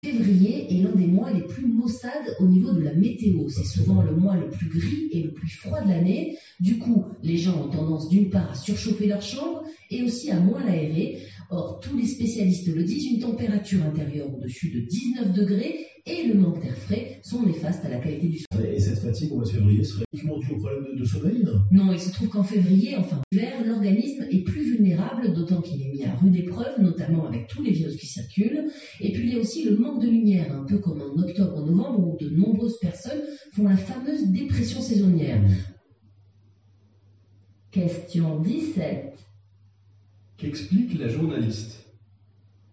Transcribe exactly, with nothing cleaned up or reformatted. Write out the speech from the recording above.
Février est l'un des mois les plus maussades au niveau de la météo. C'est souvent le mois le plus gris et le plus froid de l'année. Du coup, les gens ont tendance d'une part à surchauffer leur chambre et aussi à moins l'aérer. Or, tous les spécialistes le disent, une température intérieure au-dessus de dix-neuf degrés et le manque d'air frais sont néfastes à la qualité du sommeil. Et cette fatigue au mois de février serait uniquement due au problème de, de sommeil? Non, il se trouve qu'en février, enfin hiver, l'organisme est plus vulnérable, d'autant qu'il est mis à rude épreuve, notamment avec tous les virus qui circulent. Et puis il y a aussi le manque de lumière, un peu comme en octobre-novembre où de nombreuses personnes font la fameuse dépression saisonnière. Question dix-sept. Qu'explique la journaliste?